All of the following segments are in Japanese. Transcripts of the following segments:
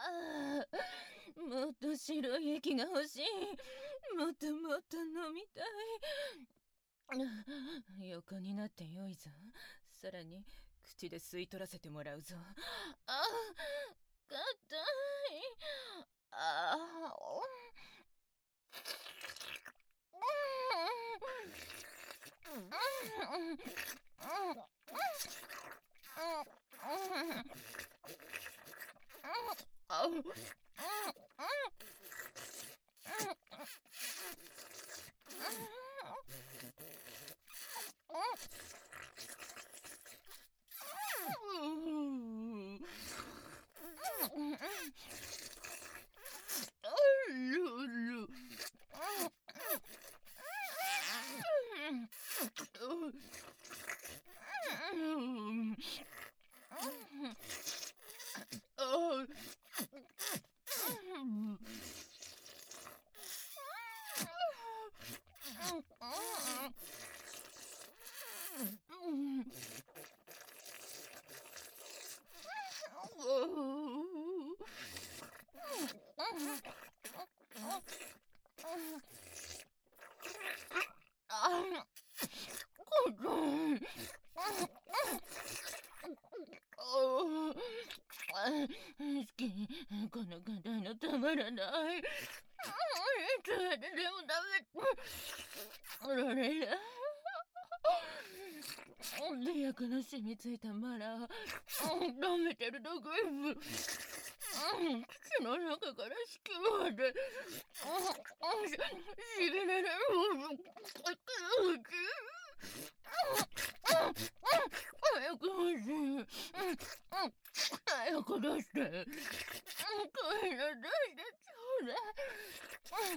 もっと白い液が欲しい。もっともっと飲みたい。横になってよいぞ。さらに口で吸い取らせてもらうぞ。あ、硬い。あこの硬いのたまらない。いつまででもダメ。れれ。薬の染みついたマラー舐めてるだけ。口の中から隙間までしびれる。早く欲しい。早く出して。こういうの出してちょうだい。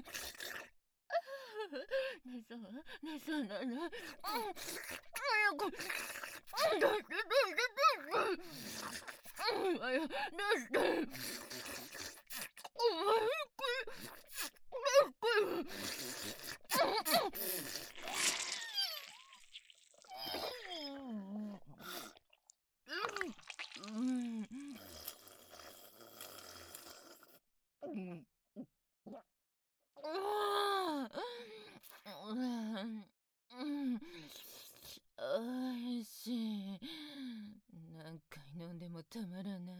寝そうなの。早く出して出して。お前これおいしい。何回飲んでもたまらない。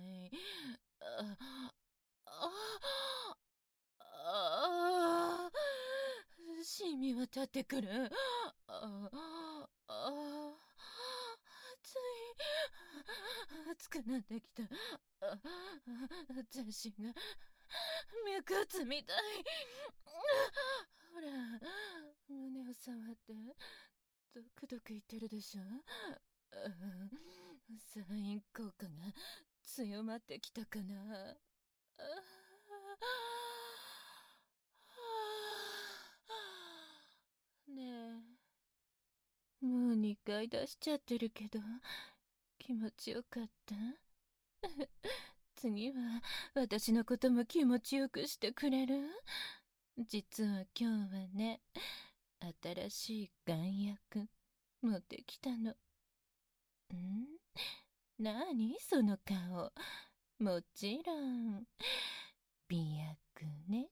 シミは立ってくる。暑くなってきた。私が脈圧みたい。ほら、胸を触ってドクドク言ってるでしょ。サイン効果が強まってきたかな。ねえ、もう2回出しちゃってるけど気持ちよかった？次は私のことも気持ちよくしてくれる？実は今日はね、新しい眼薬持ってきたの。なにその顔。もちろん美薬ね。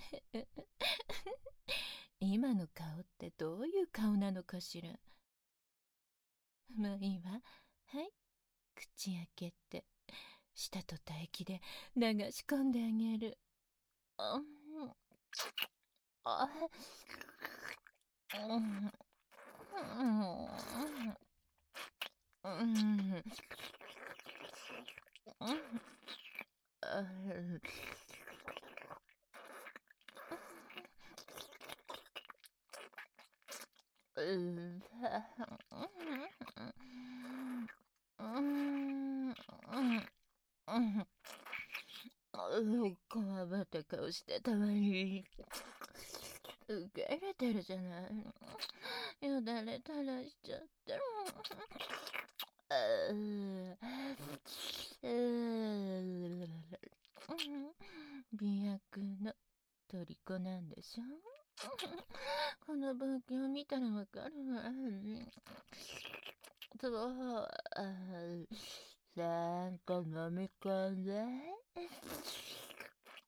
今の顔ってどういう顔なのかしら。まあいいわ。はい、口開けて舌と唾液で流し込んであげる。こわばった顔してたわり。受け入れてるじゃない。よだれ垂らしちゃって。美薬の虜なんでしょ。この文献を見たらわかるわ。そう、さんと飲み込んで。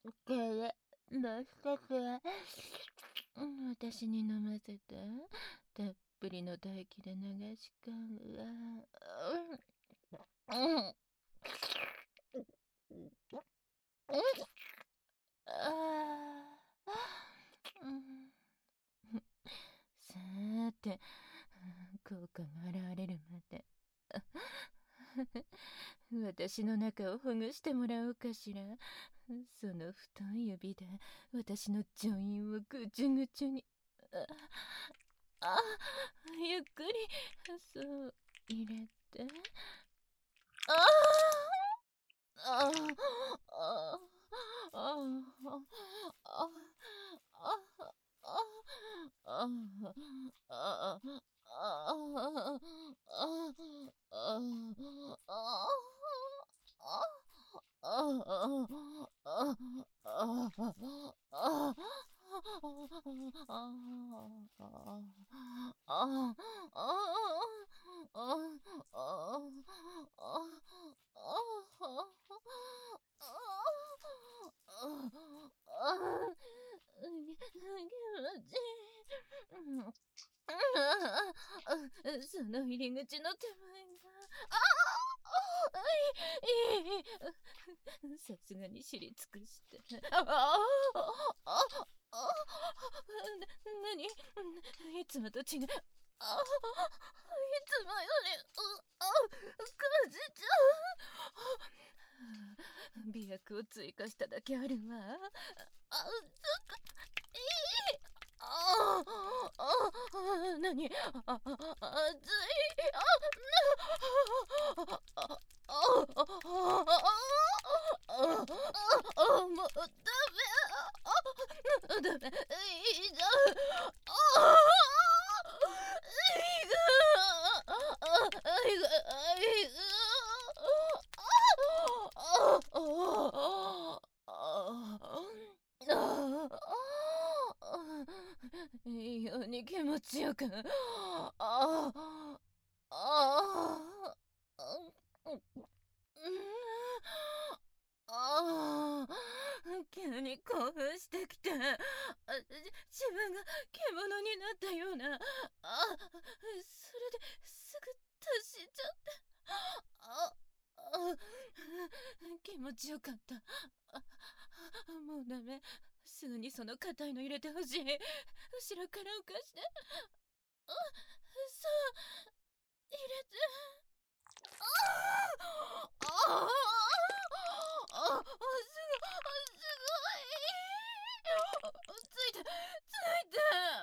これ、どうしてくれ。私に飲ませて。たっぷりの唾液で流し込むわ。うん。あーうんさーて、効果が現れるまで私の中をほぐしてもらおうかしら。その太い指で私の女院をぐちゅぐちゅに。あ、ゆっくりそう入れて。あああああその入り口の手前が。さすがに知り尽くして。なにいつもと違う。いつもより、感じちゃう。美薬を追加しただけあるわ。なに熱い。もうダメ。ダメ。いいじゃん。いいように気持ちよく。ああああ急に興奮してきて、自分が獣になったような。それですぐ達しちゃって。気持ちよかった。もうダメ。すぐにその硬いの入れてほしい。後ろから浮かして。そう、入れて。ついて、ついて。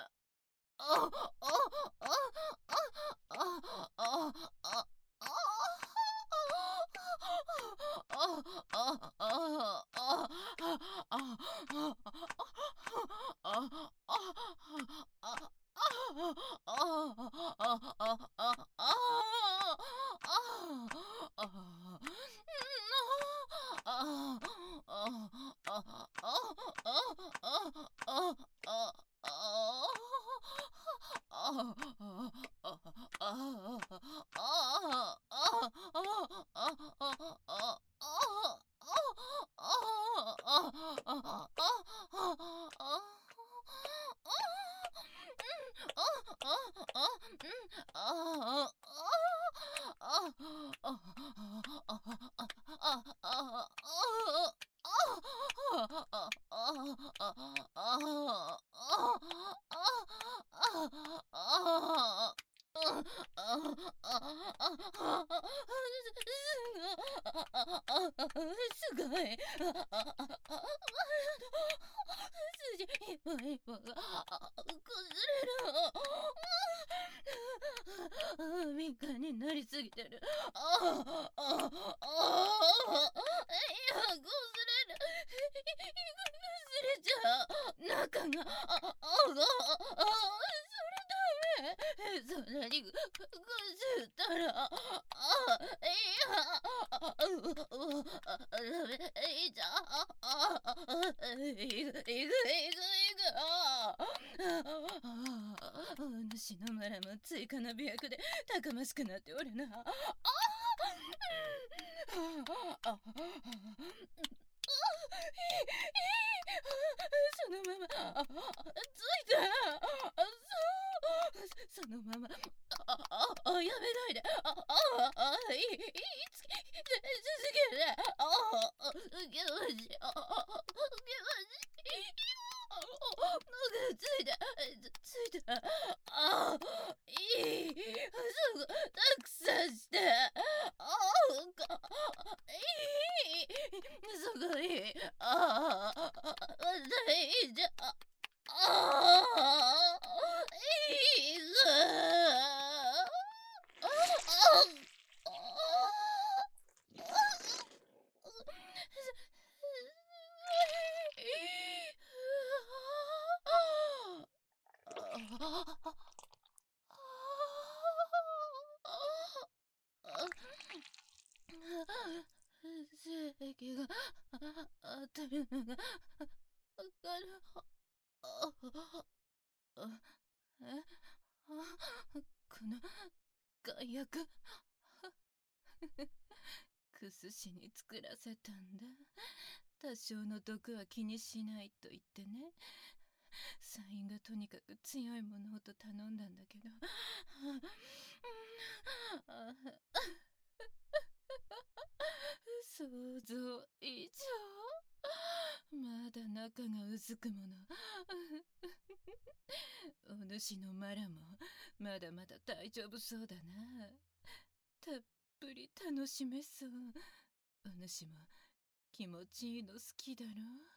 すごい。筋一本一本が崩れる。敏感になりすぎてる。いや、崩れる。崩れちゃう。中が。そんなにぐったら、いや、ダメ、いいじゃん、いく、主のマラも追加の美薬でたくましくなっておるな。 すごい。ああ、大丈夫。ああ、いいぞ。席が当たるのがわかる。えこの害悪クスシに作らせたんだ。多少の毒は気にしないと言ってね。サインがとにかく強いものをと頼んだんだけど、想像以上。まだ中がうずくもの。お主のマラもまだまだ大丈夫そうだな。たっぷり楽しめそう。お主も気持ちいいの好きだろ。